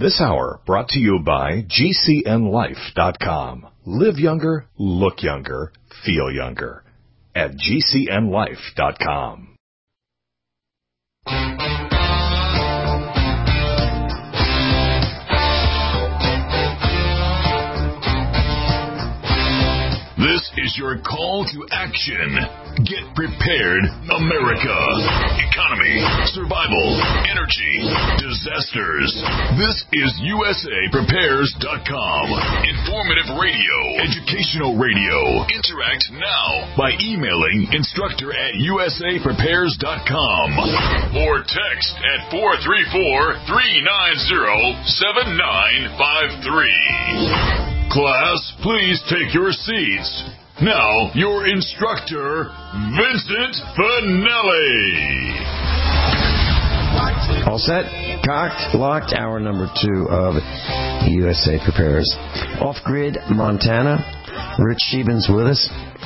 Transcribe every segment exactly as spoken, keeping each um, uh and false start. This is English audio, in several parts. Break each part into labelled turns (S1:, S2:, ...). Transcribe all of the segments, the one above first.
S1: This hour brought to you by G C N life dot com. Live younger, look younger, feel younger at G C N life dot com.
S2: This is your call to action. Get prepared, America. Economy, survival, energy, disasters. This is U S A Prepares dot com. Informative radio, educational radio. Interact now by emailing instructor at U S A Prepares dot com or text at four three four, three nine zero, seven nine five three. Class, please take your seats. Now, your instructor, Vincent Finelli.
S3: All set, cocked, locked. Hour number two of U S A Prepares. Off-grid, Montana. Rich Sheban's with us.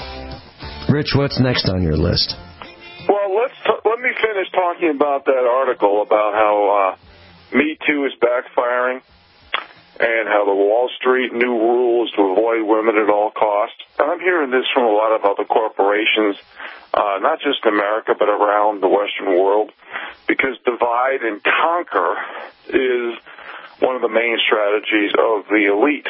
S3: Rich, what's next on your list?
S4: Well, let's t- let me finish talking about that article about how uh, Me Too is backfiring, and how the Wall Street new rule is to avoid women at all costs. And I'm hearing this from a lot of other corporations, uh, not just in America, but around the Western world, because divide and conquer is one of the main strategies of the elite.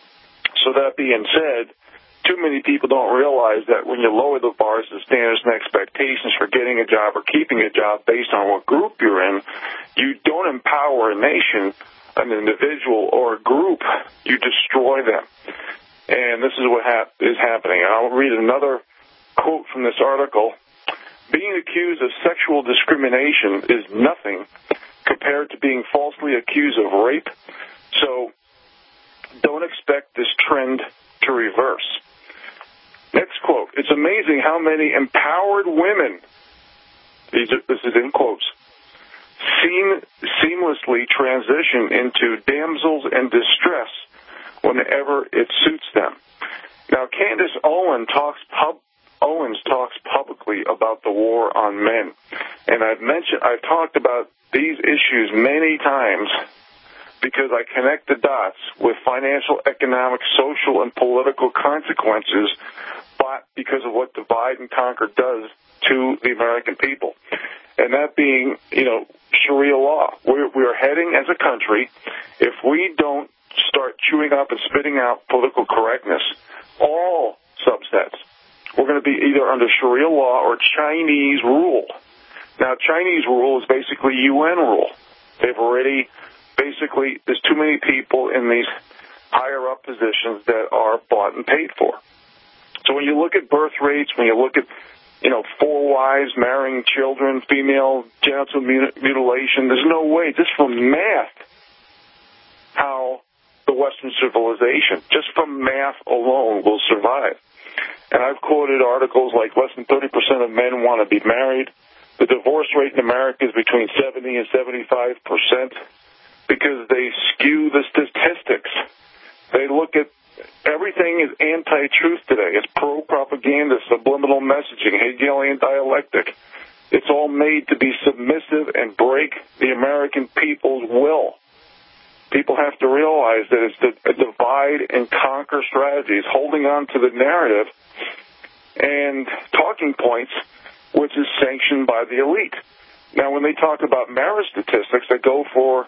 S4: So that being said, too many people don't realize that when you lower the bars, the standards and expectations for getting a job or keeping a job based on what group you're in, you don't empower a nation, an individual, or a group. You destroy them. And this is what hap- is happening. I'll read another quote from this article. Being accused of sexual discrimination is nothing compared to being falsely accused of rape. So don't expect this trend to reverse. Next quote. It's amazing how many empowered women, these are, this is in quotes, seam, seamlessly transition into damsels in distress whenever it suits them. Now, Candace Owen talks pub, Owens talks publicly about the war on men, and I've mentioned, I've talked about these issues many times because I connect the dots with financial, economic, social, and political consequences, but because of what divide and conquer does to the American people. And that being, you know, Sharia law. We're, we're heading as a country, if we don't start chewing up and spitting out political correctness, all subsets, we're going to be either under Sharia law or Chinese rule. Now, Chinese rule is basically U N rule. They've already, basically, there's too many people in these higher-up positions that are bought and paid for. So when you look at birth rates, when you look at you know, four wives, marrying children, female genital mutilation. There's no way, just from math, how the Western civilization, just from math alone, will survive. And I've quoted articles like less than thirty percent of men want to be married. The divorce rate in America is between seventy and seventy-five percent because they skew the statistics. They look at everything is anti-truth today. It's pro-propaganda, subliminal messaging, Hegelian dialectic. It's all made to be submissive and break the American people's will. People have to realize that it's the divide and conquer strategies, holding on to the narrative and talking points, which is sanctioned by the elite. Now, when they talk about marriage statistics, they go for...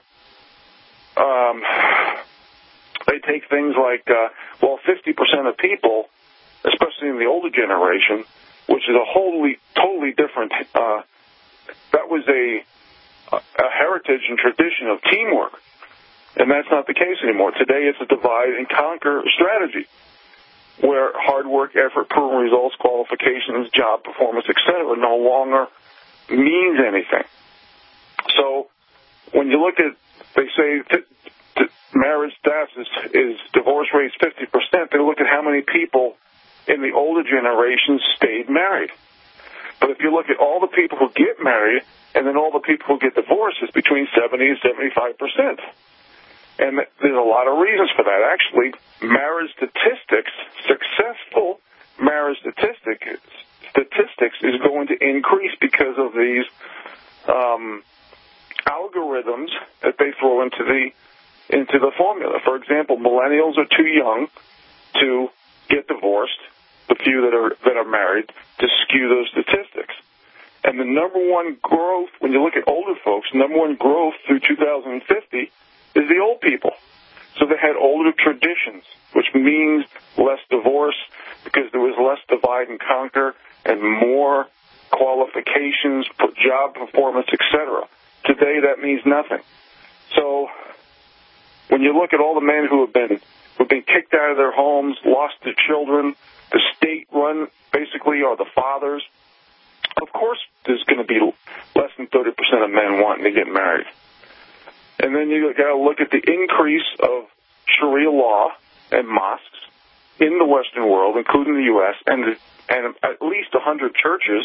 S4: Um, They take things like, uh, well, fifty percent of people, especially in the older generation, which is a wholly, totally different, uh, that was a, a heritage and tradition of teamwork. And that's not the case anymore. Today it's a divide and conquer strategy where hard work, effort, proven results, qualifications, job performance, et cetera no longer means anything. So when you look at, they say, t- t- marriage stats is, is divorce rates fifty percent. They look at how many people in the older generation stayed married. But if you look at all the people who get married and then all the people who get divorced, it's between seventy and seventy-five percent. And there's a lot of reasons for that. Actually, marriage statistics, successful marriage statistics, statistics is going to increase because of these um, algorithms that they throw into the into the formula. For example, millennials are too young to get divorced, the few that are that are married, to skew those statistics. And the number one growth, when you look at older folks, number one growth through two thousand fifty is the old people. So they had older traditions, which means less divorce because there was less divide and conquer and more qualifications, job performance, et cetera. Today, that means nothing. So when you look at all the men who have been who've been kicked out of their homes, lost their children, the state-run basically are the fathers, of course there's going to be less than thirty percent of men wanting to get married. And then you got to look at the increase of Sharia law and mosques in the Western world, including the U S, and, and at least one hundred churches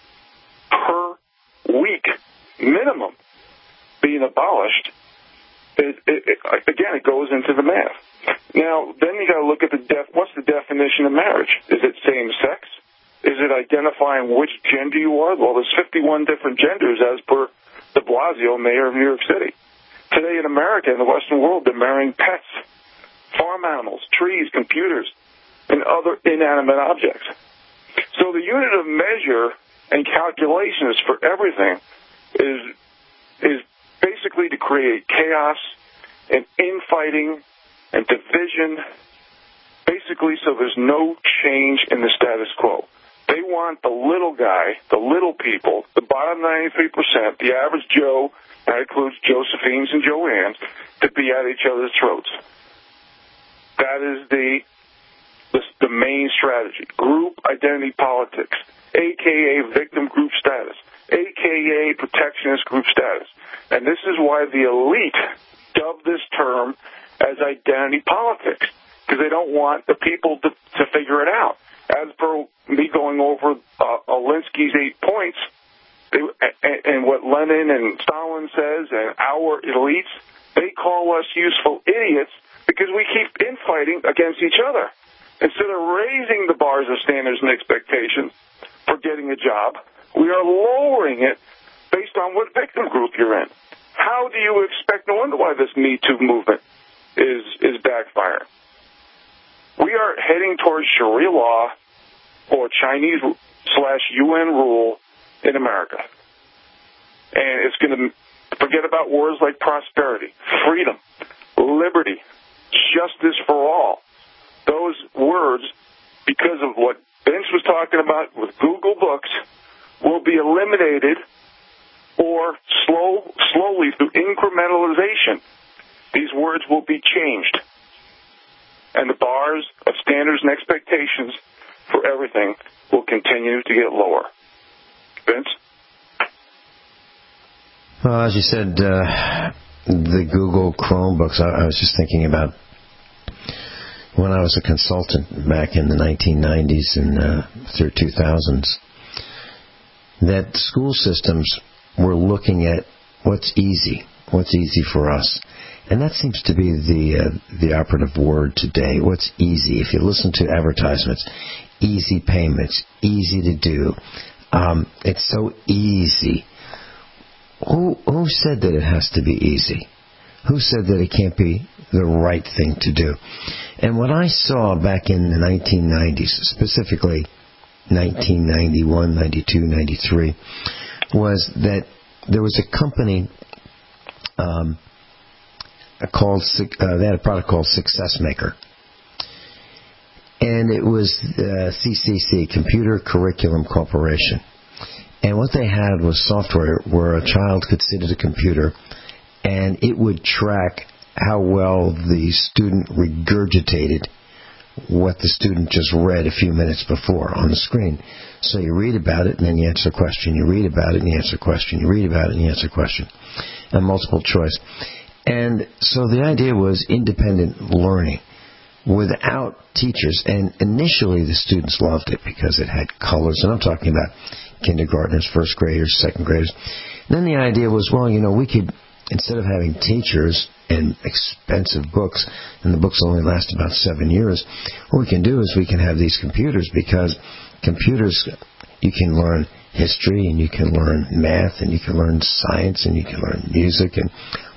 S4: per week minimum being abolished. It, it, it, again, it goes into the math. Now, then you got to look at the def- what's the definition of marriage? Is it same sex? Is it identifying which gender you are? Well, there's fifty-one different genders as per de Blasio, mayor of New York City. Today in America, in the Western world, they're marrying pets, farm animals, trees, computers, and other inanimate objects. So the unit of measure and calculations for everything is is basically to create chaos and infighting and division, basically so there's no change in the status quo. They want the little guy, the little people, the bottom ninety-three percent, the average Joe, that includes Josephines and Joannes, to be at each other's throats. That is the, the, the main strategy. Group identity politics, a k a victim group status, a k a protectionist group status. And this is why the elite dub this term as identity politics, because they don't want the people to, to figure it out. As per me going over uh, Alinsky's eight points, they, and, and what Lenin and Stalin says, and our elites, they call us useful idiots because we keep infighting against each other. Instead of raising the bars of standards and expectations for getting a job, we are lowering it based on what victim group you're in. How do you expect? No wonder why this Me Too movement is is backfiring. We are heading towards Sharia law or Chinese slash U N rule in America. And it's going to forget about words like prosperity, freedom, liberty, justice for all. Those words, because of what Vince was talking about with Google Books, will be eliminated or slow, slowly through incrementalization. These words will be changed. And the bars of standards and expectations for everything will continue to get lower. Vince?
S3: Well, as you said, uh, the Google Chromebooks, I, I was just thinking about when I was a consultant back in the nineteen nineties and uh, through two thousands, that school systems were looking at what's easy, what's easy for us. And that seems to be the uh, the operative word today. What's easy? If you listen to advertisements, easy payments, easy to do. Um, it's so easy. Who who said that it has to be easy? Who said that it can't be the right thing to do? And what I saw back in the nineteen nineties, specifically nineteen ninety-one, ninety-two, ninety-three, was that there was a company um, called, uh, they had a product called Success Maker. And it was uh, C C C, Computer Curriculum Corporation. And what they had was software where a child could sit at a computer and it would track how well the student regurgitated what the student just read a few minutes before on the screen. So you read about it and then you answer a question. You read about it and you answer a question. You read about it and you answer a question. And multiple choice. And so the idea was independent learning without teachers. And initially the students loved it because it had colors. And I'm talking about kindergartners, first graders, second graders. And then the idea was, well, you know, we could, instead of having teachers and expensive books, and the books only last about seven years, what we can do is we can have these computers, because computers, you can learn history, and you can learn math, and you can learn science, and you can learn music, and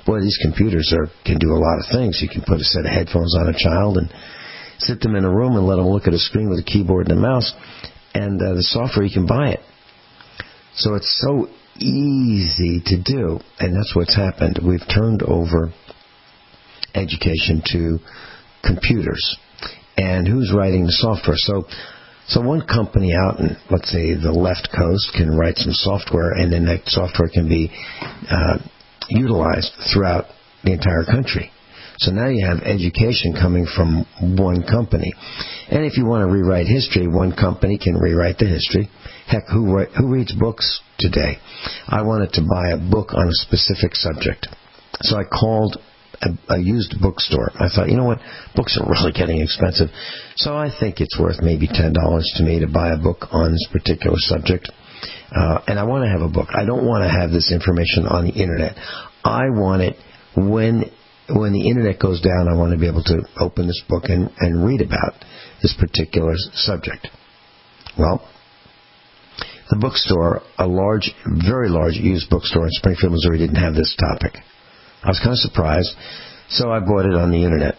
S3: boy, these computers are can do a lot of things. You can put a set of headphones on a child and sit them in a room and let them look at a screen with a keyboard and a mouse, and uh, the software, you can buy it. So it's so easy to do, and that's what's happened. We've turned over education to computers, and who's writing the software? So, so one company out in, let's say, the left coast can write some software, and then that software can be uh, utilized throughout the entire country. So now you have education coming from one company. And if you want to rewrite history, one company can rewrite the history. Heck, who write, who reads books today? I wanted to buy a book on a specific subject. So I called a, a used bookstore. I thought, you know what? Books are really getting expensive. So I think it's worth maybe ten dollars to me to buy a book on this particular subject. Uh, and I want to have a book. I don't want to have this information on the Internet. I want it when... When the Internet goes down, I want to be able to open this book and, and read about this particular subject. Well, the bookstore, a large, very large used bookstore in Springfield, Missouri, didn't have this topic. I was kind of surprised, so I bought it on the Internet.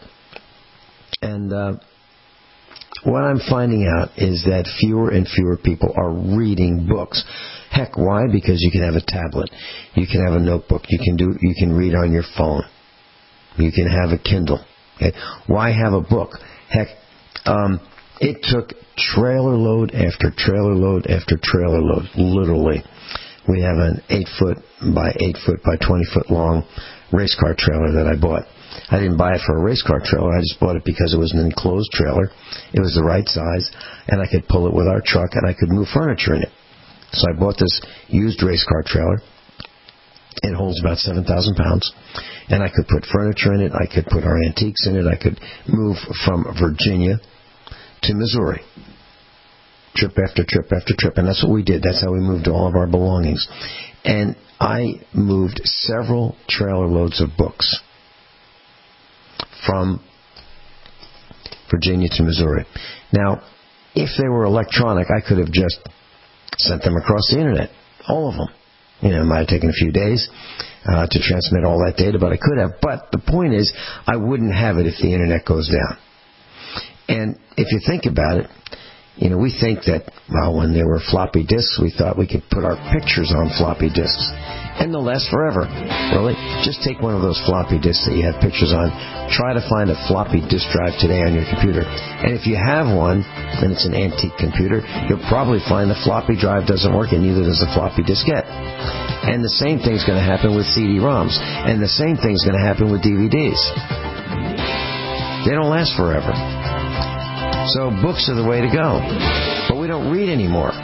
S3: And uh, what I'm finding out is that fewer and fewer people are reading books. Heck, why? Because you can have a tablet, you can have a notebook, you can do, you can read on your phone. You can have a Kindle. Okay? Why have a book? Heck, um, it took trailer load after trailer load after trailer load, literally. We have an eight foot by eight foot by twenty foot long race car trailer that I bought. I didn't buy it for a race car trailer. I just bought it because it was an enclosed trailer. It was the right size, and I could pull it with our truck, and I could move furniture in it. So I bought this used race car trailer. It holds about seven thousand pounds. And I could put furniture in it. I could put our antiques in it. I could move from Virginia to Missouri. Trip after trip after trip. And that's what we did. That's how we moved all of our belongings. And I moved several trailer loads of books from Virginia to Missouri. Now, if they were electronic, I could have just sent them across the Internet. All of them. You know, it might have taken a few days uh, to transmit all that data, but I could have. But the point is, I wouldn't have it if the Internet goes down. And if you think about it, you know, we think that, well, when there were floppy disks, we thought we could put our pictures on floppy disks. And they'll last forever. Really? Just take one of those floppy disks that you have pictures on. Try to find a floppy disk drive today on your computer. And if you have one, and it's an antique computer, you'll probably find the floppy drive doesn't work, and neither does the floppy diskette. And the same thing's going to happen with C D ROMs. And the same thing's going to happen with D V Ds. They don't last forever. So books are the way to go. But we don't read anymore.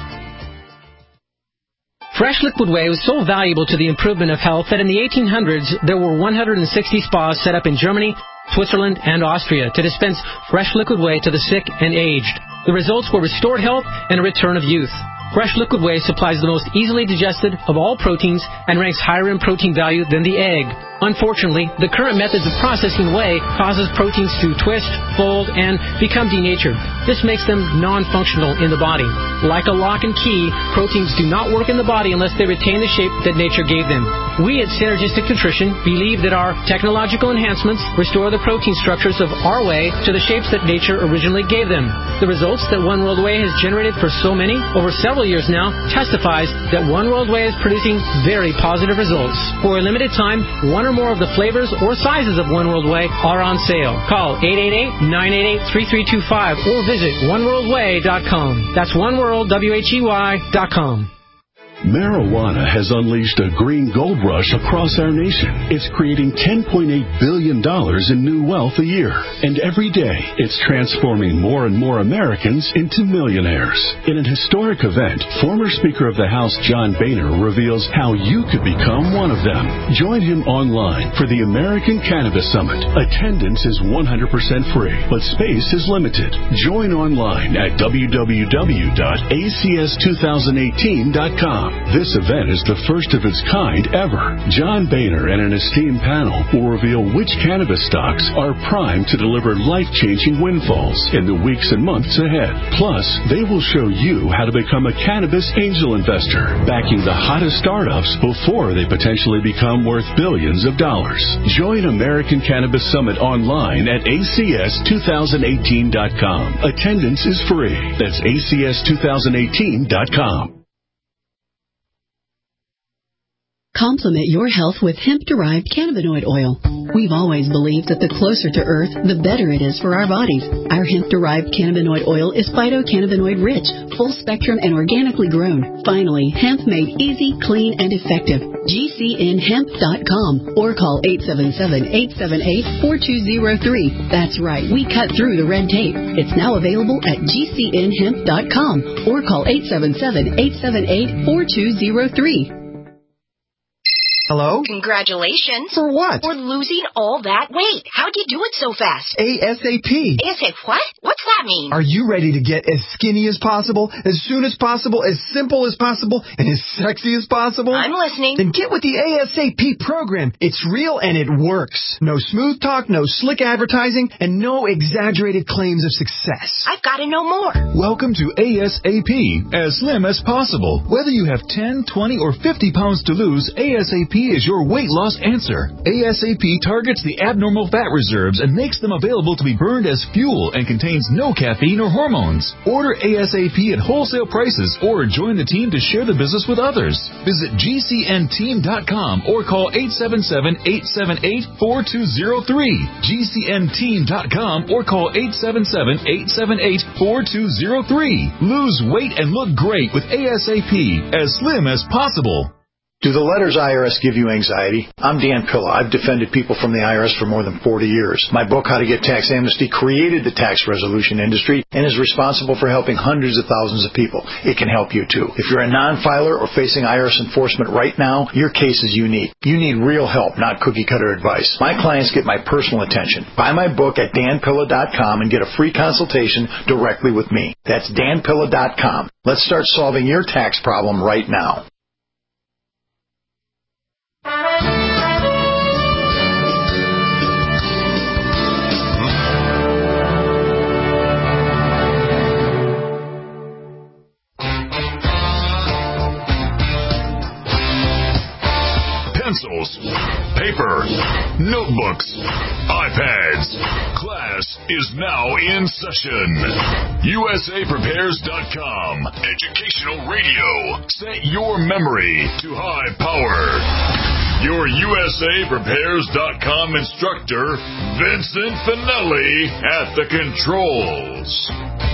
S5: Fresh Liquid Whey was so valuable to the improvement of health that in the eighteen hundreds, there were one hundred sixty spas set up in Germany, Switzerland, and Austria to dispense fresh liquid whey to the sick and aged. The results were restored health and a return of youth. Fresh Liquid Whey supplies the most easily digested of all proteins and ranks higher in protein value than the egg. Unfortunately, the current methods of processing whey causes proteins to twist, fold, and become denatured. This makes them non-functional in the body. Like a lock and key, proteins do not work in the body unless they retain the shape that nature gave them. We at Synergistic Nutrition believe that our technological enhancements restore the protein structures of our whey to the shapes that nature originally gave them. The results that One World Whey has generated for so many, over several years now, testifies that One World Whey is producing very positive results. For a limited time, one or more of the flavors or sizes of One World Whey are on sale. Call eight eight eight, nine eight eight, three three two five or visit one world whey dot com. That's one world, W H E Y, dot com.
S6: Marijuana has unleashed a green gold rush across our nation. It's creating ten point eight billion dollars in new wealth a year. And every day, it's transforming more and more Americans into millionaires. In an historic event, former Speaker of the House John Boehner reveals how you could become one of them. Join him online for the American Cannabis Summit. Attendance is one hundred percent free, but space is limited. Join online at w w w dot a c s two thousand eighteen dot com. This event is the first of its kind ever. John Boehner and an esteemed panel will reveal which cannabis stocks are primed to deliver life-changing windfalls in the weeks and months ahead. Plus, they will show you how to become a cannabis angel investor, backing the hottest startups before they potentially become worth billions of dollars. Join American Cannabis Summit online at A C S twenty eighteen dot com. Attendance is free. That's A C S twenty eighteen dot com.
S7: Complement your health with hemp-derived cannabinoid oil. We've always believed that the closer to Earth, the better it is for our bodies. Our hemp-derived cannabinoid oil is phytocannabinoid-rich, full-spectrum, and organically grown. Finally, hemp made easy, clean, and effective. G C N hemp dot com or call eight seven seven, eight seven eight, four two zero three. That's right, we cut through the red tape. It's now available at G C N hemp dot com or call eight seven seven, eight seven eight, four two zero three.
S8: Hello?
S9: Congratulations.
S8: For what?
S9: For losing all that weight. How'd you do it so fast?
S8: ASAP.
S9: ASAP what? What's that mean?
S8: Are you ready to get as skinny as possible, as soon as possible, as simple as possible, and as sexy as possible?
S9: I'm listening.
S8: Then get with the ASAP program. It's real and it works. No smooth talk, no slick advertising, and no exaggerated claims of success.
S9: I've got to know more.
S10: Welcome to ASAP, as slim as possible. Whether you have ten, twenty, or fifty pounds to lose, ASAP is your weight loss answer. ASAP targets the abnormal fat reserves and makes them available to be burned as fuel and contains no caffeine or hormones. Order ASAP at wholesale prices or join the team to share the business with others. Visit G C N team dot com or call eight seven seven, eight seven eight, four two zero three. G C N team dot com or call eight seven seven, eight seven eight, four two zero three. Lose weight and look great with ASAP, as slim as possible.
S11: Do the letters I R S give you anxiety? I'm Dan Pilla. I've defended people from the I R S for more than forty years. My book, How to Get Tax Amnesty, created the tax resolution industry and is responsible for helping hundreds of thousands of people. It can help you, too. If you're a non-filer or facing I R S enforcement right now, your case is unique. You need real help, not cookie-cutter advice. My clients get my personal attention. Buy my book at Dan Pilla dot com and get a free consultation directly with me. That's Dan Pilla dot com. Let's start solving your tax problem right now.
S2: Pencils, paper, notebooks, iPads. Class is now in session. U S A Prepares dot com. Educational radio. Set your memory to high power. Your U S A Prepares dot com instructor, Vincent Finelli, at the controls.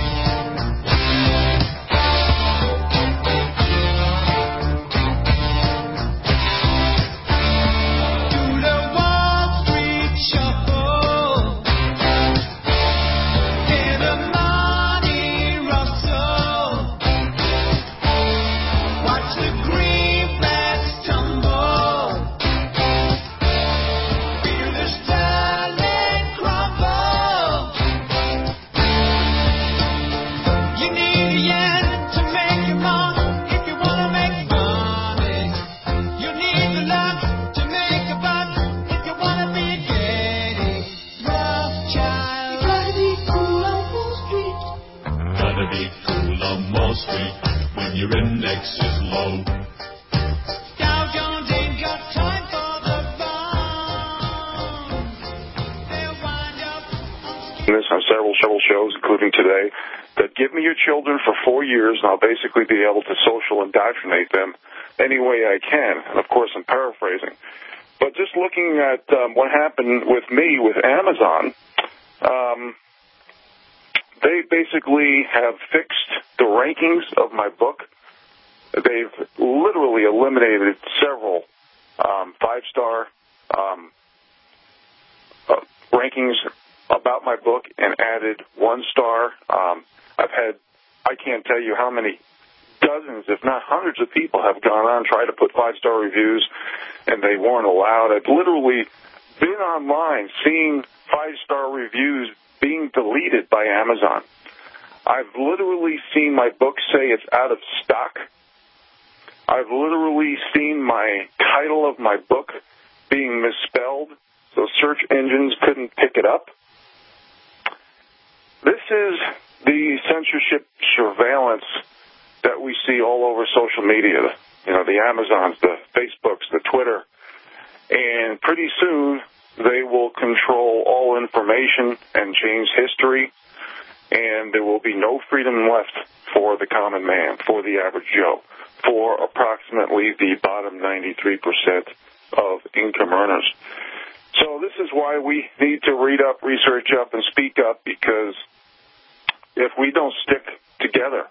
S4: On several, several shows, including today, that give me your children for four years, and I'll basically be able to social indoctrinate them any way I can. And, of course, I'm paraphrasing. But just looking at um, what happened with me with Amazon, um, they basically have fixed the rankings of my book. They've literally eliminated several um, five-star um, uh, rankings about my book and added one star. Um, I've had, I can't tell you how many dozens, if not hundreds of people have gone on, tried to put five-star reviews, and they weren't allowed. I've literally been online seeing five-star reviews being deleted by Amazon. I've literally seen my book say it's out of stock. I've literally seen my title of my book being misspelled, so search engines couldn't pick it up. This is the censorship surveillance that we see all over social media, you know, the Amazons, the Facebooks, the Twitter, and pretty soon they will control all information and change history, and there will be no freedom left for the common man, for the average Joe, for approximately the bottom ninety-three percent of income earners. So this is why we need to read up, research up, and speak up, because if we don't stick together,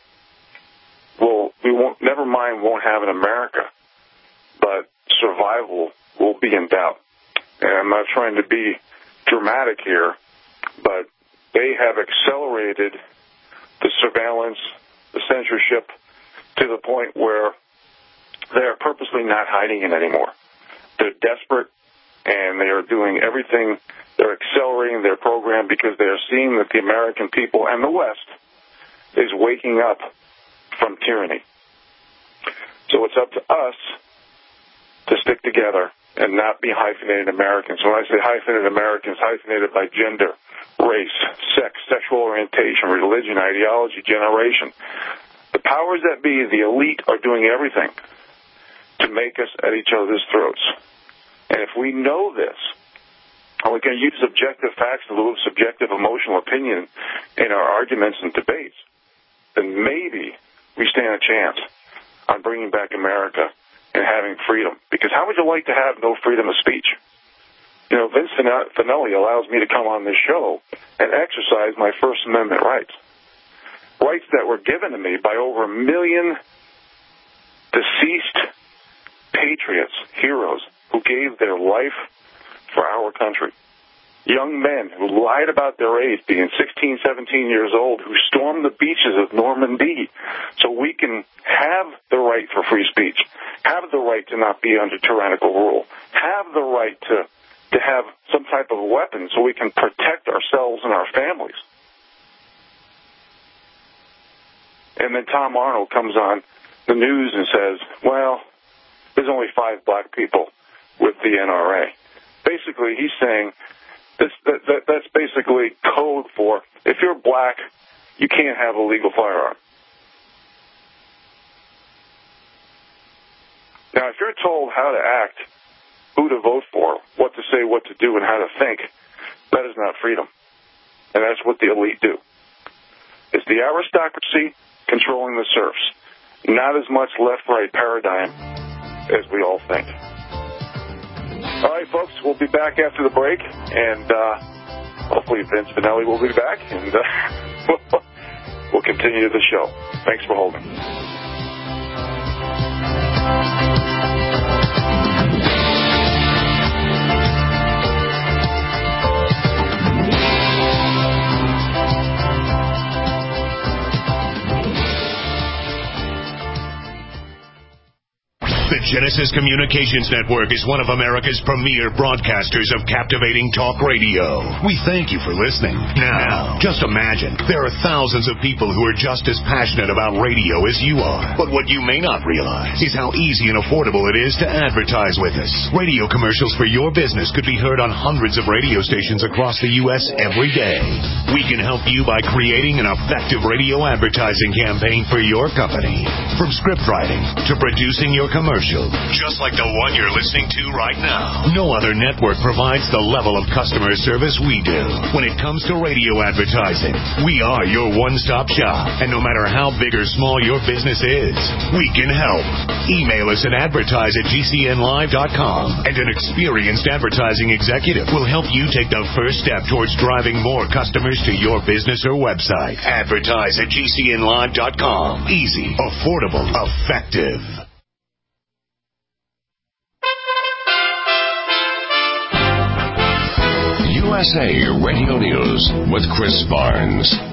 S4: well, we won't, never mind won't have an America, but survival will be in doubt. And I'm not trying to be dramatic here, but they have accelerated the surveillance, the censorship, to the point where they are purposely not hiding it anymore. They're desperate, and they are doing everything. They're accelerating their program because they are seeing that the American people and the West is waking up from tyranny. So it's up to us to stick together and not be hyphenated Americans. When I say hyphenated Americans, hyphenated by gender, race, sex, sexual orientation, religion, ideology, generation. The powers that be, the elite, are doing everything to make us at each other's throats. And if we know this, and we can use objective facts in lieu of subjective emotional opinion in our arguments and debates, then maybe we stand a chance on bringing back America and having freedom. Because how would you like to have no freedom of speech? You know, Vince Finelli allows me to come on this show and exercise my First Amendment rights. Rights that were given to me by over a million deceased patriots, heroes, who gave their life for our country. Young men who lied about their age, being sixteen, seventeen years old, who stormed the beaches of Normandy so we can have the right for free speech, have the right to not be under tyrannical rule, have the right to, to have some type of weapon so we can protect ourselves and our families. And then Tom Arnold comes on the news and says, well, there's only five black people with the N R A. Basically, he's saying this, that, that, that's basically code for if you're black, you can't have a legal firearm. Now, if you're told how to act, who to vote for, what to say, what to do, and how to think, that is not freedom. And that's what the elite do. It's the aristocracy controlling the serfs, not as much left-right paradigm as we all think. All right, folks, we'll be back after the break, and uh, hopefully Vince Finelli will be back, and uh, we'll continue the show. Thanks for holding.
S2: The Genesis Communications Network is one of America's premier broadcasters of captivating talk radio. We thank you for listening. Now, just imagine, there are thousands of people who are just as passionate about radio as you are. But what you may not realize is how easy and affordable it is to advertise with us. Radio commercials for your business could be heard on hundreds of radio stations across the U S every day. We can help you by creating an effective radio advertising campaign for your company. From script writing to producing your commercial, just like the one you're listening to right now. No other network provides the level of customer service we do. When it comes to radio advertising, we are your one-stop shop. And no matter how big or small your business is, we can help. Email us at advertise at G C N live dot com, and an experienced advertising executive will help you take the first step towards driving more customers to your business or website. Advertise at G C N live dot com. Easy, affordable, effective.
S12: U S A Radio News with Chris Barnes.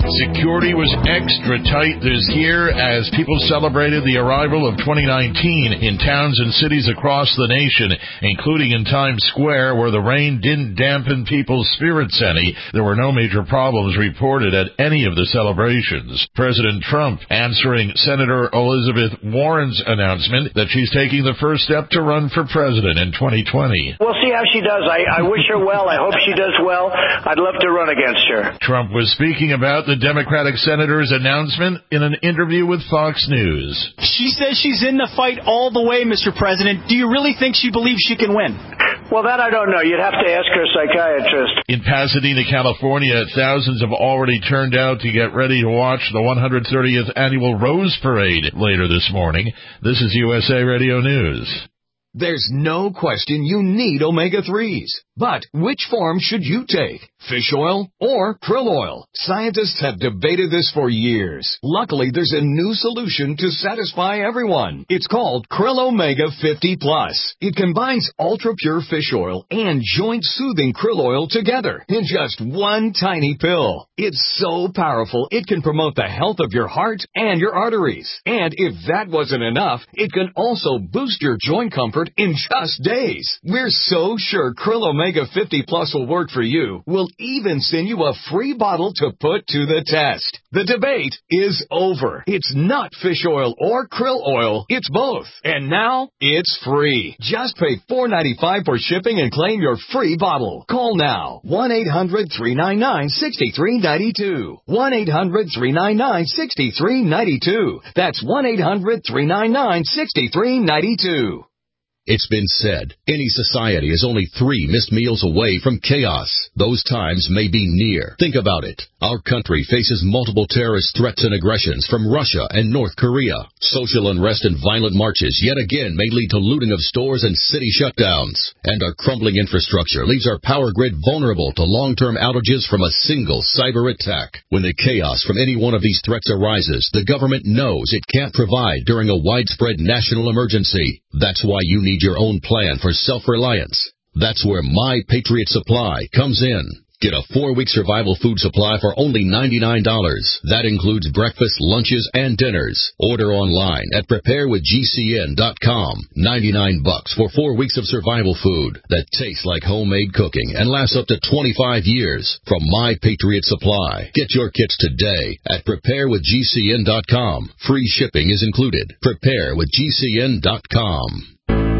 S12: Security was extra tight this year as people celebrated the arrival of twenty nineteen in towns and cities across the nation, including in Times Square, where the rain didn't dampen people's spirits any. There were no major problems reported at any of the celebrations. President Trump answering Senator Elizabeth Warren's announcement that she's taking the first step to run for president in twenty twenty.
S13: We'll see how she does. I, I wish her well. I hope she does well. I'd love to run against her.
S12: Trump was speaking about the Democratic senator's announcement in an interview with Fox News.
S14: She says she's in the fight all the way, Mister President. Do you really think she believes she can win?
S13: Well, that I don't know. You'd have to ask her psychiatrist.
S12: In Pasadena, California, thousands have already turned out to get ready to watch the one hundred thirtieth Annual Rose Parade later this morning. This is U S A Radio News.
S10: There's no question you need omega threes. But which form should you take? Fish oil or krill oil? Scientists have debated this for years. Luckily, there's a new solution to satisfy everyone. It's called Krill Omega fifty plus. It combines ultra-pure fish oil and joint-soothing krill oil together in just one tiny pill. It's so powerful, it can promote the health of your heart and your arteries. And if that wasn't enough, it can also boost your joint comfort in just days. We're so sure Krill Omega fifty plus will work for you. We'll even send you a free bottle to put to the test. The debate is over. It's not fish oil or krill oil. It's both. And now it's free. Just pay four dollars and ninety-five cents for shipping and claim your free bottle. Call now. one eight hundred three nine nine six three nine two. one eight hundred three nine nine six three nine two. That's one eight hundred three nine nine six three nine two.
S15: It's been said, any society is only three missed meals away from chaos. Those times may be near. Think about it. Our country faces multiple terrorist threats and aggressions from Russia and North Korea. Social unrest and violent marches yet again may lead to looting of stores and city shutdowns. And our crumbling infrastructure leaves our power grid vulnerable to long-term outages from a single cyber attack. When the chaos from any one of these threats arises, the government knows it can't provide during a widespread national emergency. That's why you need your own plan for self-reliance. That's where My Patriot Supply comes in. Get a four-week survival food supply for only ninety-nine dollars. That includes breakfast, lunches, and dinners. Order online at prepare with G C N dot com. ninety-nine bucks for four weeks of survival food that tastes like homemade cooking and lasts up to twenty-five years from My Patriot Supply. Get your kits today at prepare with G C N dot com. Free shipping is included. prepare with G C N dot com.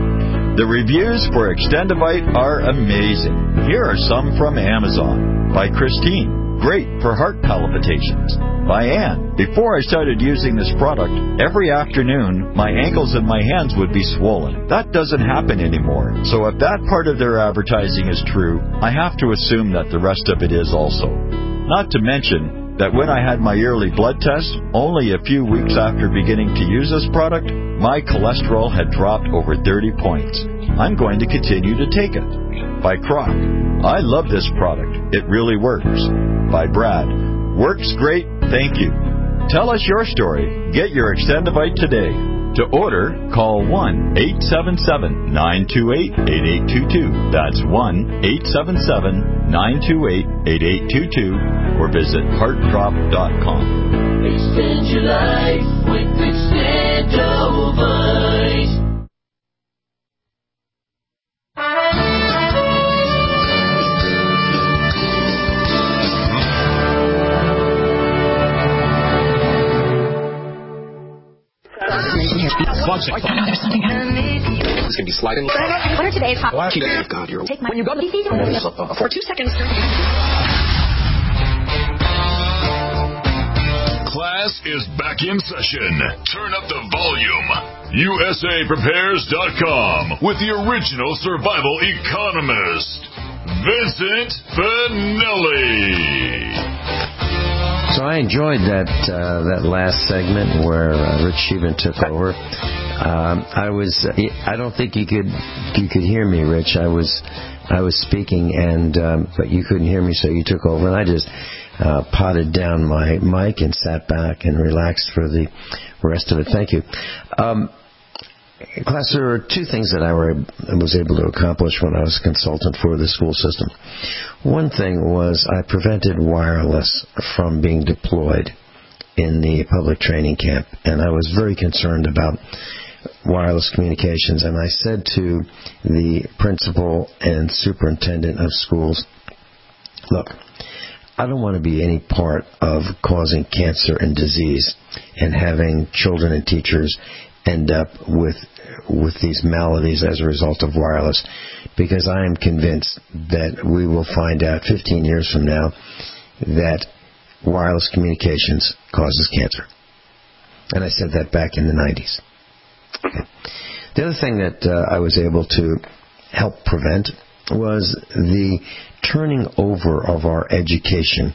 S16: The reviews for Extendivite are amazing. Here are some from Amazon. By Christine. Great for heart palpitations. By Ann. Before I started using this product, every afternoon my ankles and my hands would be swollen. That doesn't happen anymore. So if that part of their advertising is true, I have to assume that the rest of it is also. Not to mention that when I had my yearly blood test, only a few weeks after beginning to use this product, my cholesterol had dropped over thirty points. I'm going to continue to take it. By Croc. I love this product. It really works. By Brad. Works great. Thank you. Tell us your story. Get your Extendivite today. To order, call one eight seven seven nine two eight eight eight two two. That's one eight seven seven nine two eight eight eight two two or visit heart drop dot com.
S17: Extend your life with Extendivite.
S18: There's something underneath you. It's going to be sliding.
S19: What are today's hot?
S18: Well, God, you're...
S19: Take my...
S18: When you go to... For two seconds.
S2: Class is back in session. Turn up the volume. U S A prepares dot com with the original survival economist, Vincent Finelli.
S3: So I enjoyed that uh, that last segment where uh, Rich Sheehan took over. Um, I was I don't think you could you could hear me, Rich. I was I was speaking and um, but you couldn't hear me, so you took over, and I just uh, potted down my mic and sat back and relaxed for the rest of it. Thank you. Um, Class, there are two things that I were, was able to accomplish when I was a consultant for the school system. One thing was I prevented wireless from being deployed in the public training camp, and I was very concerned about wireless communications, and I said to the principal and superintendent of schools, look, I don't want to be any part of causing cancer and disease and having children and teachers end up with with these maladies as a result of wireless, because I am convinced that we will find out fifteen years from now that wireless communications causes cancer. And I said that back in the nineties. Okay. The other thing that uh, I was able to help prevent was the turning over of our education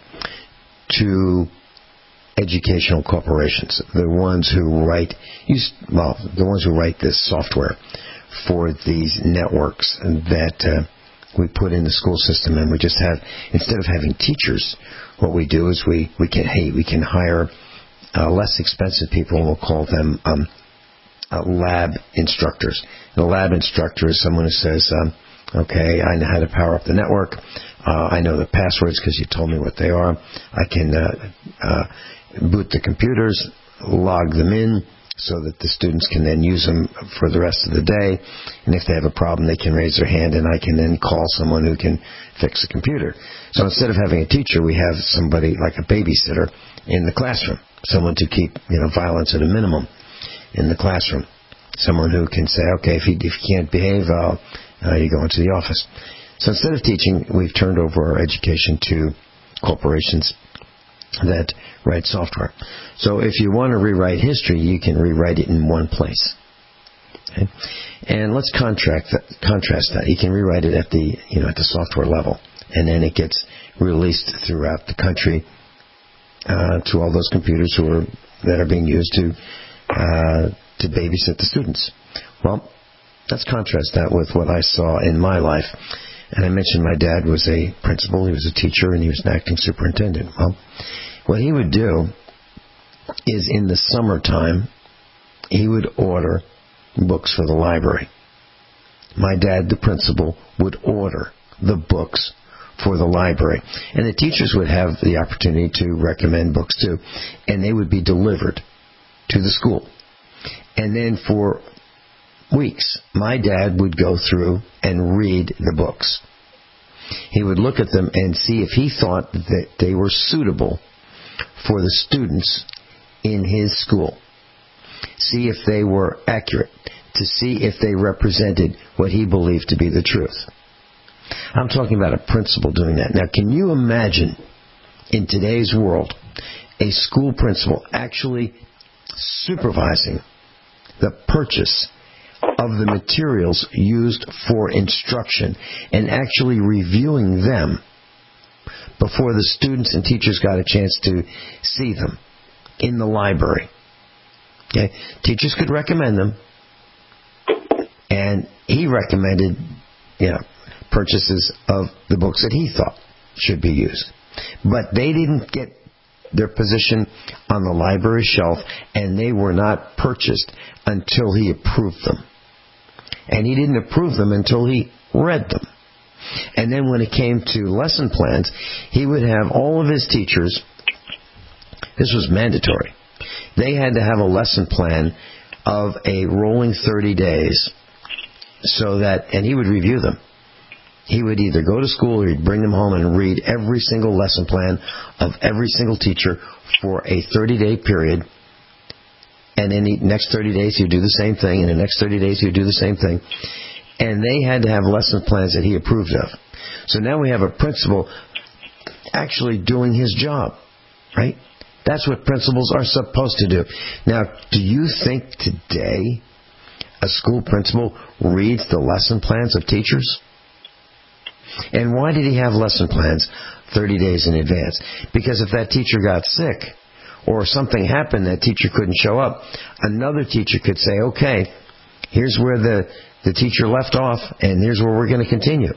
S3: to educational corporations, the ones who write, well, the ones who write this software for these networks that uh, we put in the school system, and we just have, instead of having teachers, what we do is we, we can, hey, we can hire uh, less expensive people, and we'll call them um, uh, lab instructors. And a lab instructor is someone who says, um, okay, I know how to power up the network. Uh, I know the passwords because you told me what they are. I can uh, uh, boot the computers, log them in so that the students can then use them for the rest of the day. And if they have a problem, they can raise their hand, and I can then call someone who can fix the computer. So instead of having a teacher, we have somebody like a babysitter in the classroom, someone to keep, you know, violence at a minimum in the classroom, someone who can say, okay, if you, if you can't behave, uh, uh, you go into the office. So instead of teaching, we've turned over our education to corporations that write software. So if you want to rewrite history, you can rewrite it in one place. Okay? And let's contract that, contrast that. You can rewrite it at the, you know, at the software level, and then it gets released throughout the country uh, to all those computers who are that are being used to uh, to babysit the students. Well, let's contrast that with what I saw in my life. And I mentioned my dad was a principal, he was a teacher, and he was an acting superintendent. Well, what he would do is in the summertime, he would order books for the library. My dad, the principal, would order the books for the library. And the teachers would have the opportunity to recommend books too. And they would be delivered to the school. And then for weeks, my dad would go through and read the books. He would look at them and see if he thought that they were suitable for the students in his school. See if they were accurate, to see if they represented what he believed to be the truth. I'm talking about a principal doing that. Now, can you imagine in today's world a school principal actually supervising the purchase of the materials used for instruction and actually reviewing them before the students and teachers got a chance to see them in the library? Okay? Teachers could recommend them, and he recommended, you know, purchases of the books that he thought should be used. But they didn't get their position on the library shelf, and they were not purchased until he approved them. And he didn't approve them until he read them. And then when it came to lesson plans, he would have all of his teachers, this was mandatory, they had to have a lesson plan of a rolling thirty days, so that, and he would review them. He would either go to school or he'd bring them home and read every single lesson plan of every single teacher for a thirty-day period. And in the next thirty days, he would do the same thing. And in the next thirty days, he would do the same thing. And they had to have lesson plans that he approved of. So now we have a principal actually doing his job, right? That's what principals are supposed to do. Now, do you think today a school principal reads the lesson plans of teachers? And why did he have lesson plans thirty days in advance? Because if that teacher got sick or something happened, that teacher couldn't show up, another teacher could say, okay, here's where the, the teacher left off, and here's where we're going to continue.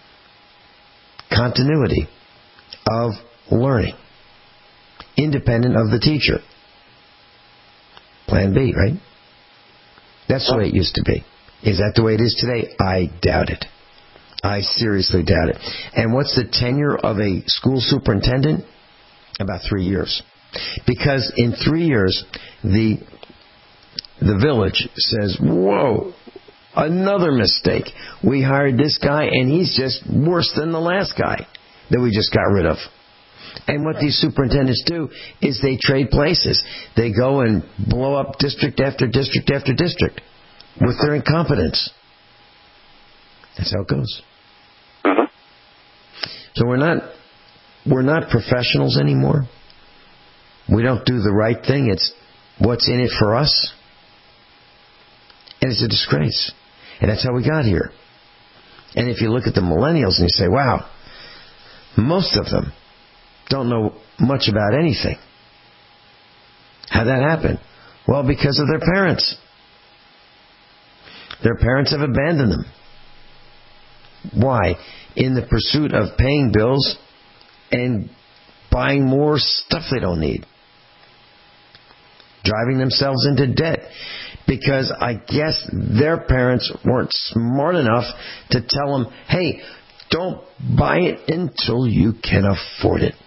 S3: Continuity of learning, independent of the teacher. Plan B, right? That's the way it used to be. Is that the way it is today? I doubt it. I seriously doubt it. And what's the tenure of a school superintendent? About three years. Because in three years, the the village says, whoa, another mistake. We hired this guy, and he's just worse than the last guy that we just got rid of. And what these superintendents do is they trade places. They go and blow up district after district after district with their incompetence. That's how it goes.
S4: Uh-huh.
S3: So we're not we're not professionals anymore. We don't do the right thing. It's what's in it for us. And it's a disgrace. And that's how we got here. And if you look at the millennials and you say, wow, most of them don't know much about anything. How'd that happen? Well, because of their parents. Their parents have abandoned them. Why? In the pursuit of paying bills and buying more stuff they don't need. Driving themselves into debt. Because I guess their parents weren't smart enough to tell them, hey, don't buy it until you can afford it.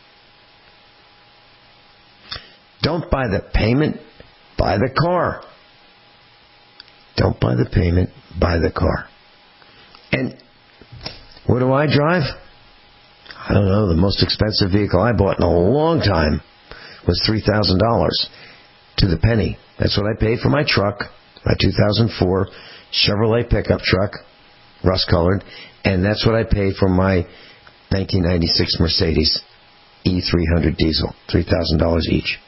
S3: Don't buy the payment, buy the car. Don't buy the payment, buy the car. And what do I drive? I don't know. The most expensive vehicle I bought in a long time was three thousand dollars to the penny. That's what I paid for my truck, my two thousand four Chevrolet pickup truck, rust-colored, and that's what I paid for my nineteen ninety-six Mercedes E three hundred diesel, three thousand dollars each.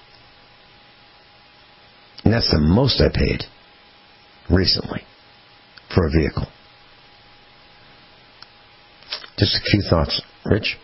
S3: And that's the most I paid recently for a vehicle. Just a few thoughts. Rich?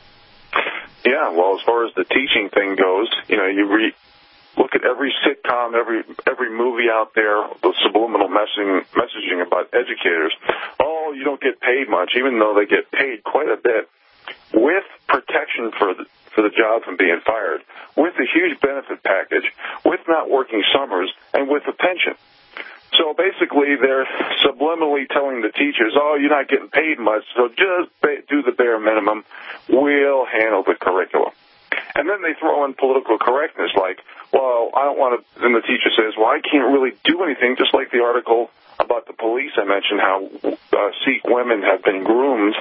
S4: Yeah, well, as far as the teaching thing goes, you know, you re- look at every sitcom, every every movie out there, the subliminal messaging, messaging about educators. Oh, you don't get paid much, even though they get paid quite a bit, with protection for the, for the job from being fired, with a huge benefit package, with not working summers, and with a pension. So basically, they're subliminally telling the teachers, oh, you're not getting paid much, so just do the bare minimum. We'll handle the curriculum. And then they throw in political correctness, like, well, I don't want to, then the teacher says, well, I can't really do anything, just like the article about the police I mentioned, how uh, Sikh women have been groomed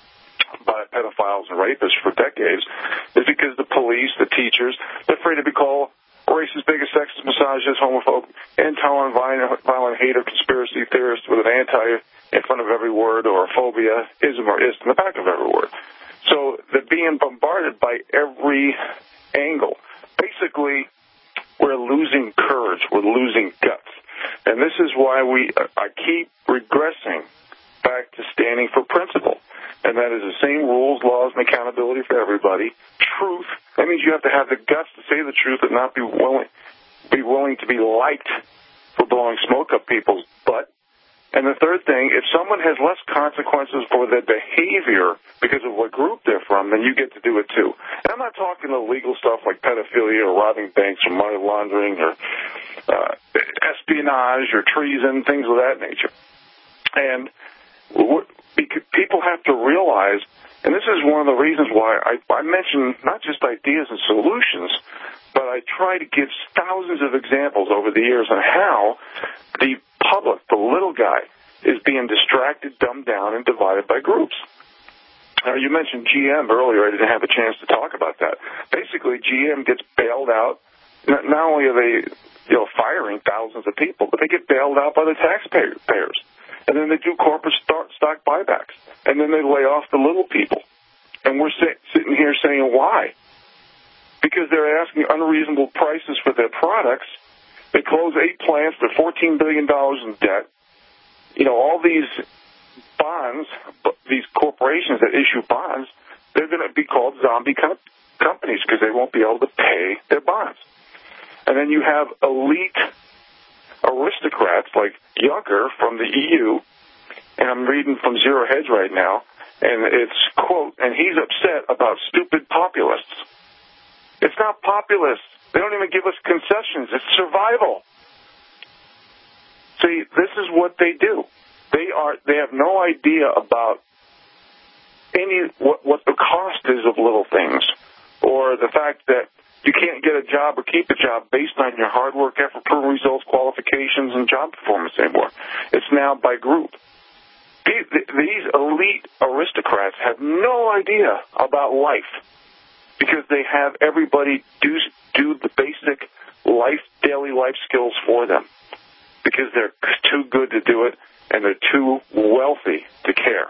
S4: by pedophiles and rapists for decades, is because the police, the teachers, they're afraid to be called racist, bigot, sexist, misogynist, homophobe, intolerant, violent, violent hater, conspiracy theorist with an anti in front of every word, or a phobia, ism or ist in the back of every word. So they're being bombarded by every angle. Basically, we're losing courage. We're losing guts. And this is why we I keep regressing back to standing for principle. And that is the same rules, laws, and accountability for everybody. Truth. That means you have to have the guts to say the truth and not be willing, be willing to be liked for blowing smoke up people's butt. And the third thing, if someone has less consequences for their behavior because of what group they're from, then you get to do it too. And I'm not talking illegal stuff like pedophilia or robbing banks or money laundering or uh, espionage or treason, things of that nature. And what, people have to realize, and this is one of the reasons why I, I mention not just ideas and solutions, but I try to give thousands of examples over the years on how the public, the little guy, is being distracted, dumbed down, and divided by groups. Now, you mentioned G M earlier. I didn't have a chance to talk about that. Basically, G M gets bailed out. Not, not only are they, you know, firing thousands of people, but they get bailed out by the taxpayers. And then they do corporate stock buybacks. And then they lay off the little people. And we're sit, sitting here saying, why? Because they're asking unreasonable prices for their products. They close eight plants. They're fourteen billion dollars in debt. You know, all these bonds, these corporations that issue bonds, they're going to be called zombie com- companies because they won't be able to pay their bonds. And then you have elite aristocrats like Juncker from the E U, and I'm reading from Zero Hedge right now, and it's, quote, and he's upset about stupid populists. It's not populists. They don't even give us concessions. It's survival. See, this is what they do. They are. They have no idea about any what, what the cost is of little things, or the fact that you can't get a job or keep a job based on your hard work, effort, proven results, qualifications, and job performance anymore. It's now by group. These elite aristocrats have no idea about life because they have everybody do do the basic life, daily life skills for them because they're too good to do it and they're too wealthy to care.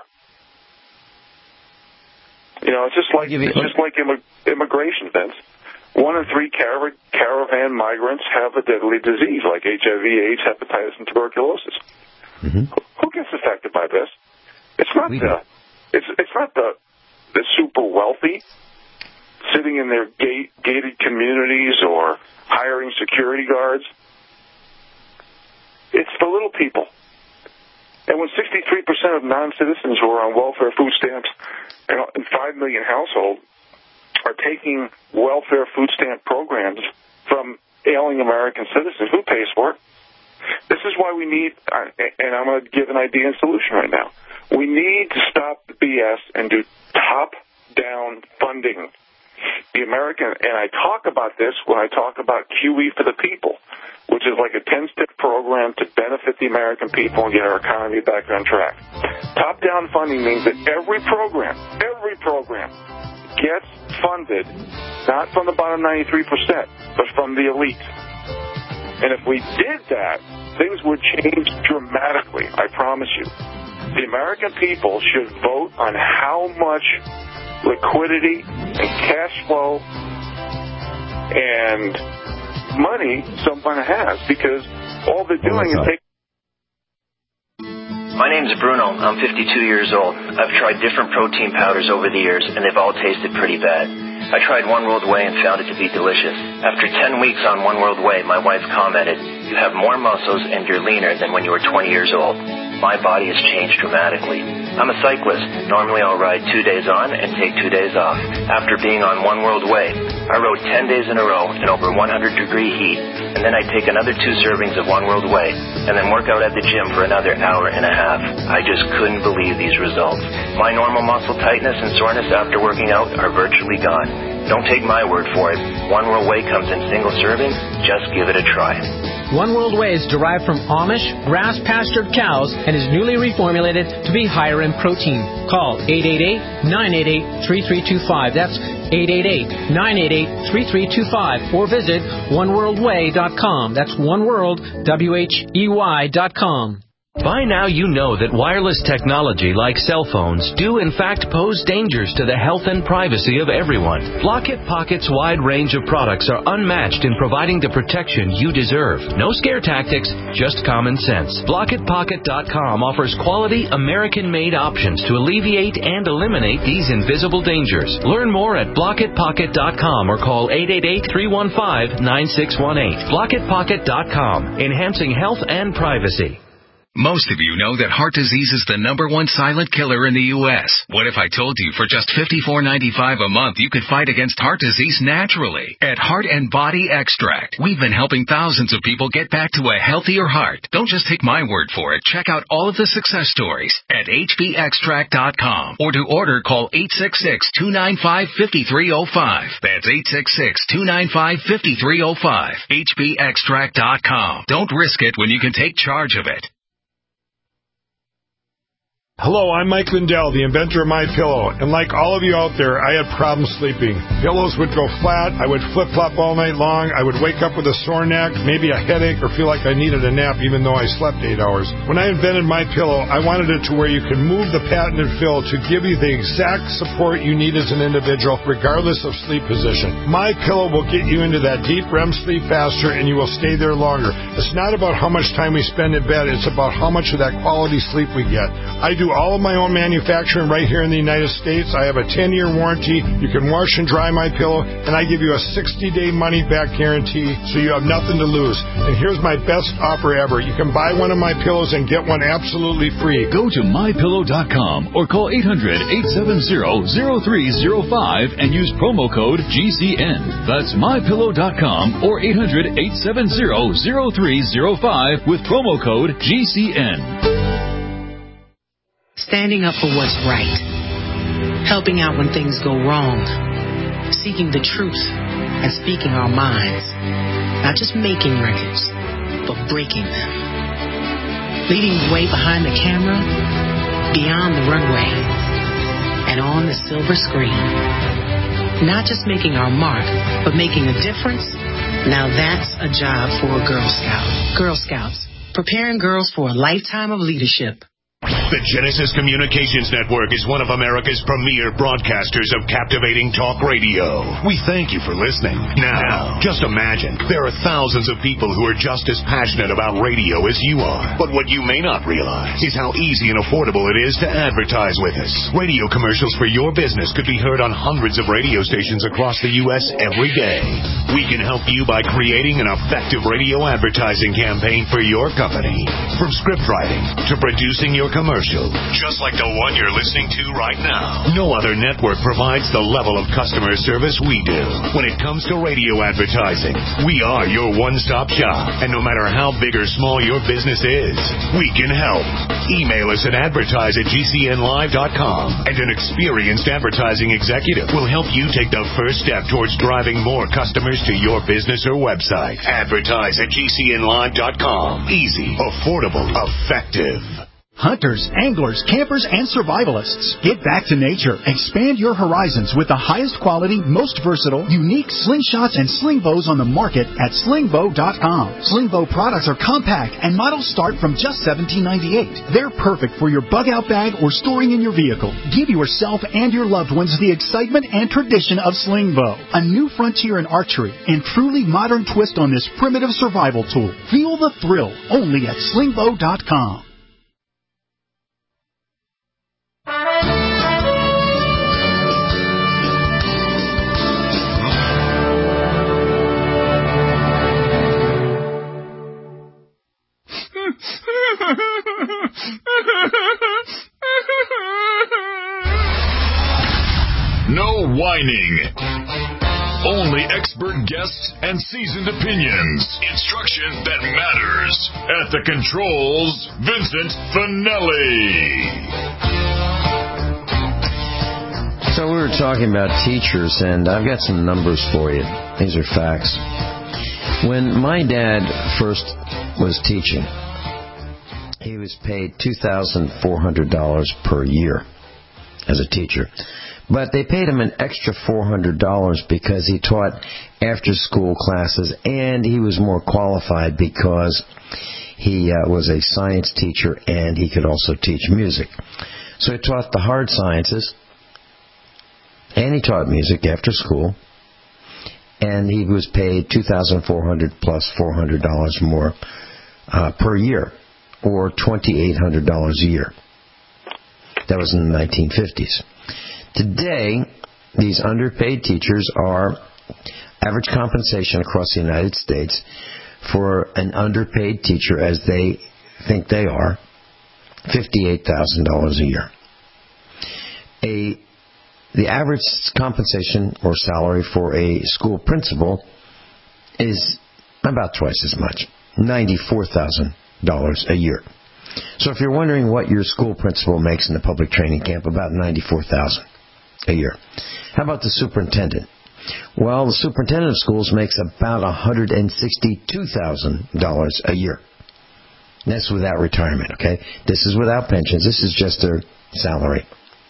S4: You know, it's just like it's just like immigration, Vince. One in three car- caravan migrants have a deadly disease like H I V, AIDS, hepatitis, and tuberculosis.
S3: Mm-hmm.
S4: Who gets affected by this? It's not
S3: we
S4: the it's it's not the the super wealthy sitting in their gate, gated communities or hiring security guards. It's the little people. And when sixty-three percent of non-citizens who are on welfare food stamps and five million households are taking welfare food stamp programs from ailing American citizens, who pays for it? This is why we need, and I'm going to give an idea and solution right now, we need to stop the B S and do top-down funding. The American, and I talk about this when I talk about Q E for the people, which is like a ten-step program to benefit the American people and get our economy back on track. Top-down funding means that every program, every program gets funded not from the bottom ninety-three percent, but from the elite. And if we did that, things would change dramatically, I promise you. The American people should vote on how much liquidity and cash flow and money someone has, because all they're doing is taking...
S19: My name's Bruno. I'm fifty-two years old. I've tried different protein powders over the years, and they've all tasted pretty bad. I tried One World Whey and found it to be delicious. After ten weeks on One World Whey, my wife commented, "You have more muscles and you're leaner than when you were twenty years old." My body has changed dramatically. I'm a cyclist. Normally I'll ride two days on and take two days off. After being on One World Whey, I rode ten days in a row in over one hundred degree heat, and then I'd take another two servings of One World Whey, and then work out at the gym for another hour and a half. I just couldn't believe these results. My normal muscle tightness and soreness after working out are virtually gone. Don't take my word for it. One World Whey comes in single servings. Just give it a try.
S5: One World Whey is derived from Amish grass-pastured cows and is newly reformulated to be higher in protein. Call eight eight eight, nine eight eight, three three two five. That's eight eight eight, nine eight eight, three three two five. Or visit one world way dot com. That's oneworld, W H E Y dot com.
S20: By now you know that wireless technology like cell phones do in fact pose dangers to the health and privacy of everyone. Block-It Pocket's wide range of products are unmatched in providing the protection you deserve. No scare tactics, just common sense. block it pocket dot com offers quality American-made options to alleviate and eliminate these invisible dangers. Learn more at block it pocket dot com or call eight eight eight, three one five, nine six one eight. block it pocket dot com, enhancing health and privacy.
S21: Most of you know that heart disease is the number one silent killer in the U S What if I told you for just fifty-four ninety-five a month you could fight against heart disease naturally? At Heart and Body Extract, we've been helping thousands of people get back to a healthier heart. Don't just take my word for it. Check out all of the success stories at H B extract dot com. Or to order, call eight six six, two nine five, five three zero five. That's eight six six, two nine five, five three zero five. H B extract dot com. Don't risk it when you can take charge of it.
S22: Hello, I'm Mike Lindell, the inventor of MyPillow, and like all of you out there, I had problems sleeping. Pillows would go flat, I would flip-flop all night long, I would wake up with a sore neck, maybe a headache, or feel like I needed a nap even though I slept eight hours. When I invented MyPillow, I wanted it to where you can move the patented fill to give you the exact support you need as an individual, regardless of sleep position. MyPillow will get you into that deep R E M sleep faster, and you will stay there longer. It's not about how much time we spend in bed, it's about how much of that quality sleep we get. I do all of my own manufacturing right here in the United States. I have a ten-year warranty. You can wash and dry my pillow, and I give you a sixty-day money-back guarantee, so you have nothing to lose. And here's my best offer ever. You can buy one of my pillows and get one absolutely free.
S10: Go to my pillow dot com or call eight hundred, eight seven zero, zero three zero five and use promo code G C N. That's my pillow dot com or eight hundred, eight seven zero, zero three zero five with promo code G C N.
S1: Standing up for what's right, helping out when things go wrong, seeking the truth, and speaking our minds. Not just making records, but breaking them. Leading the way behind the camera, beyond the runway, and on the silver screen. Not just making our mark, but making a difference. Now that's a job for a Girl Scout. Girl Scouts, preparing girls for a lifetime of leadership.
S2: The Genesis Communications Network is one of America's premier broadcasters of captivating talk radio. We thank you for listening. Now, just imagine, there are thousands of people who are just as passionate about radio as you are. But what you may not realize is how easy and affordable it is to advertise with us. Radio commercials for your business could be heard on hundreds of radio stations across the U S every day. We can help you by creating an effective radio advertising campaign for your company. From script writing to producing your commercial, just like the one you're listening to right now. No other network provides the level of customer service we do. When it comes to radio advertising, we are your one-stop shop. And no matter how big or small your business is, we can help. Email us at advertise at G C N live dot com, and an experienced advertising executive will help you take the first step towards driving more customers to your business or website. Advertise at G C N live dot com. Easy, affordable, effective.
S6: Hunters, anglers, campers, and survivalists. Get back to nature. Expand your horizons with the highest quality, most versatile, unique slingshots and sling bows on the market at sling bow dot com. Sling bow products are compact and models start from just seventeen ninety-eight. They're perfect for your bug out bag or storing in your vehicle. Give yourself and your loved ones the excitement and tradition of sling bow. A new frontier in archery and truly modern twist on this primitive survival tool. Feel the thrill only at sling bow dot com.
S2: No whining. Only expert guests and seasoned opinions. Instruction that matters. At the controls, Vincent Finelli.
S3: So we were talking about teachers, and I've got some numbers for you. These are facts. When my dad first was teaching, he was paid two thousand four hundred dollars per year as a teacher. But they paid him an extra four hundred dollars because he taught after-school classes, and he was more qualified because he uh, was a science teacher and he could also teach music. So he taught the hard sciences, and he taught music after school, and he was paid two thousand four hundred dollars plus four hundred dollars more uh, per year, or two thousand eight hundred dollars a year. That was in the nineteen fifties. Today, these underpaid teachers are average compensation across the United States for an underpaid teacher, as they think they are, fifty-eight thousand dollars a year. A, the average compensation or salary for a school principal is about twice as much, ninety-four thousand dollars a year. So if you're wondering what your school principal makes in the public training camp, about ninety-four thousand dollars a year. How about the superintendent? Well, the superintendent of schools makes about one hundred sixty-two thousand dollars a year. And that's without retirement, okay? This is without pensions. This is just their salary.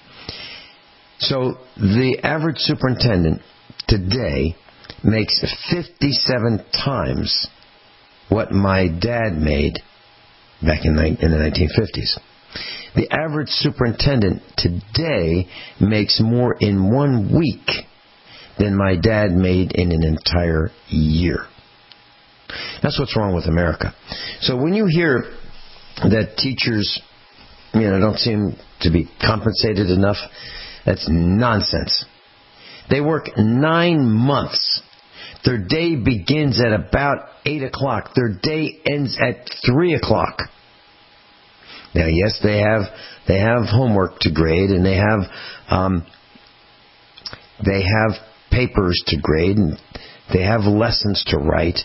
S3: So the average superintendent today makes fifty-seven times what my dad made back in the nineteen fifties. The average superintendent today makes more in one week than my dad made in an entire year. That's what's wrong with America. So when you hear that teachers you know, don't seem to be compensated enough. That's nonsense. They work nine months. Their day begins at about eight o'clock. Their day ends at three o'clock. Now, yes, they have they have homework to grade, and they have um, they have papers to grade, and they have lessons to write.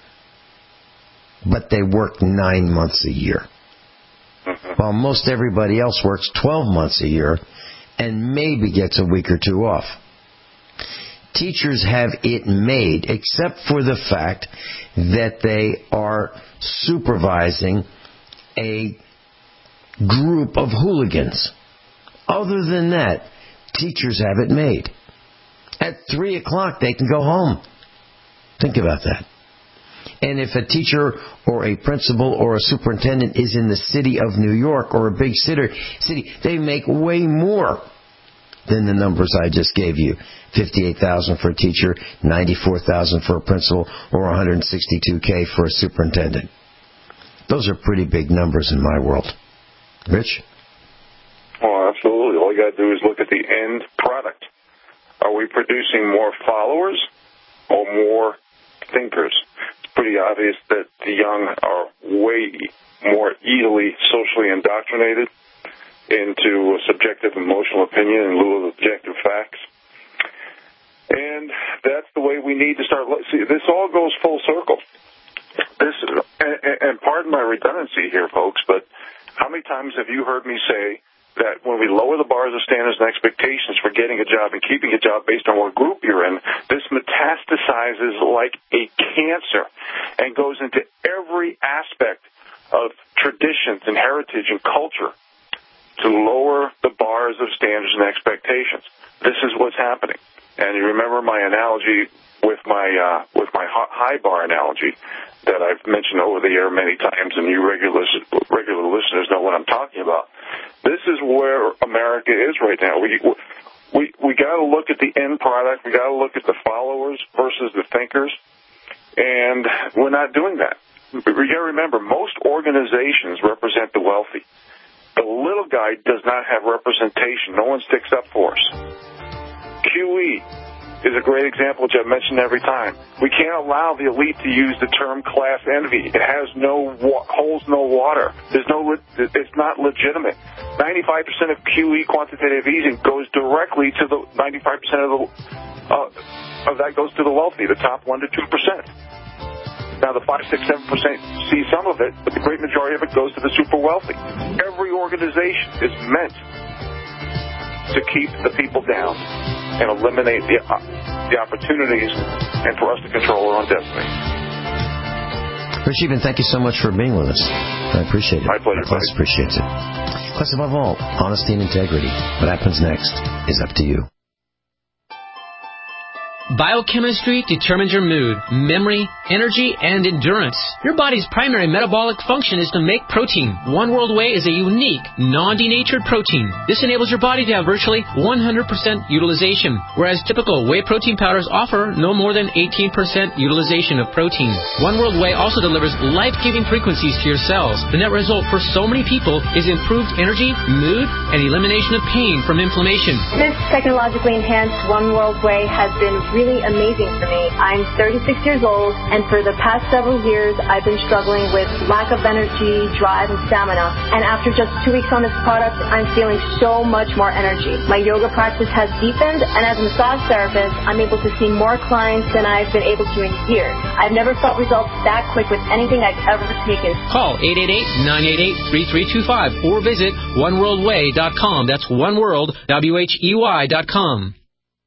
S3: But they work nine months a year, while most everybody else works twelve months a year, and maybe gets a week or two off. Teachers have it made, except for the fact that they are supervising a group of hooligans. Other than that, teachers have it made. At three o'clock, they can go home. Think about that. And if a teacher or a principal or a superintendent is in the city of New York or a big city, they make way more than the numbers I just gave you. fifty-eight thousand dollars for a teacher, ninety-four thousand dollars for a principal, or one hundred sixty-two thousand dollars for a superintendent. Those are pretty big numbers in my world. Rich?
S4: Oh, absolutely. All you got to do is look at the end product. Are we producing more followers or more thinkers? It's pretty obvious that the young are way more easily socially indoctrinated into a subjective emotional opinion in lieu of objective facts. And that's the way we need to start. See, this all goes full circle. This, and, and pardon my redundancy here, folks, but how many times have you heard me say that when we lower the bars of standards and expectations for getting a job and keeping a job based on what group you're in, this metastasizes like a cancer and goes into every aspect of traditions and heritage and culture to lower the bars of standards and expectations. This is what's happening. And you remember my analogy with my uh, with my high bar analogy that I've mentioned over the air many times, and you regular regular listeners know what I'm talking about. This is where America is right now. We we we got to look at the end product. We got to look at the followers versus the thinkers, and we're not doing that. You got to remember, most organizations represent the wealthy. The little guy does not have representation. No one sticks up for us. Q E is a great example, which I've mentioned every time. We can't allow the elite to use the term class envy. It has no wa- holds no water. There's no. It's not legitimate. ninety-five percent of Q E, quantitative easing, goes directly to the ninety-five percent of the uh, of that goes to the wealthy, the top one to two percent. Now, the five, six, seven percent see some of it, but the great majority of it goes to the super wealthy. Every organization is meant to keep the people down and eliminate the uh, the opportunities and for us to control our own destiny.
S3: Rich Eben, thank you so much for being with us. I appreciate it.
S4: My pleasure.
S3: Our class appreciates it. Class, above all, honesty and integrity. What happens next is up to you.
S5: Biochemistry determines your mood, memory, energy, and endurance. Your body's primary metabolic function is to make protein. One World Whey is a unique, non-denatured protein. This enables your body to have virtually one hundred percent utilization, whereas typical whey protein powders offer no more than eighteen percent utilization of protein. One World Whey also delivers life-giving frequencies to your cells. The net result for so many people is improved energy, mood, and elimination of pain from inflammation.
S7: This technologically enhanced One World Whey has been really amazing for me. I'm thirty-six years old, and for the past several years, I've been struggling with lack of energy, drive, and stamina. And after just two weeks on this product, I'm feeling so much more energy. My yoga practice has deepened, and as a massage therapist, I'm able to see more clients than I've been able to in years. I've never felt results that quick with anything I've ever taken.
S5: Call eight eight eight, nine eight eight, three three two five or visit one world way dot com. That's oneworld, W H E Y dot com.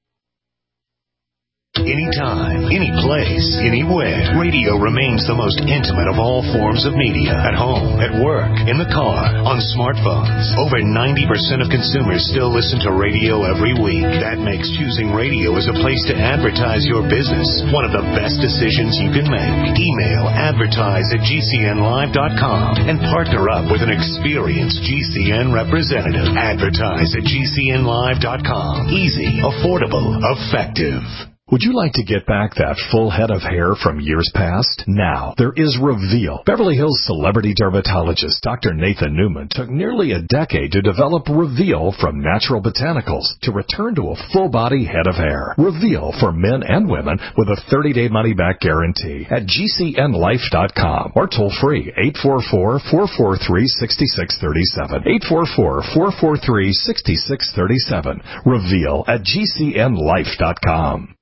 S8: Anytime, any place, anywhere. Radio remains the most intimate of all forms of media. At home, at work, in the car, on smartphones. Over ninety percent of consumers still listen to radio every week. That makes choosing radio as a place to advertise your business one of the best decisions you can make. Email advertise at G C N live dot com and partner up with an experienced G C N representative. Advertise at G C N live dot com. Easy, affordable, effective.
S9: Would you like to get back that full head of hair from years past? Now, there is Reveal. Beverly Hills celebrity dermatologist Doctor Nathan Newman took nearly a decade to develop Reveal from natural botanicals to return to a full-body head of hair. Reveal for men and women with a thirty-day money-back guarantee at G C N life dot com or toll free eight four four, four four three, six six three seven. eight four four, four four three, six six three seven. Reveal at G C N life dot com.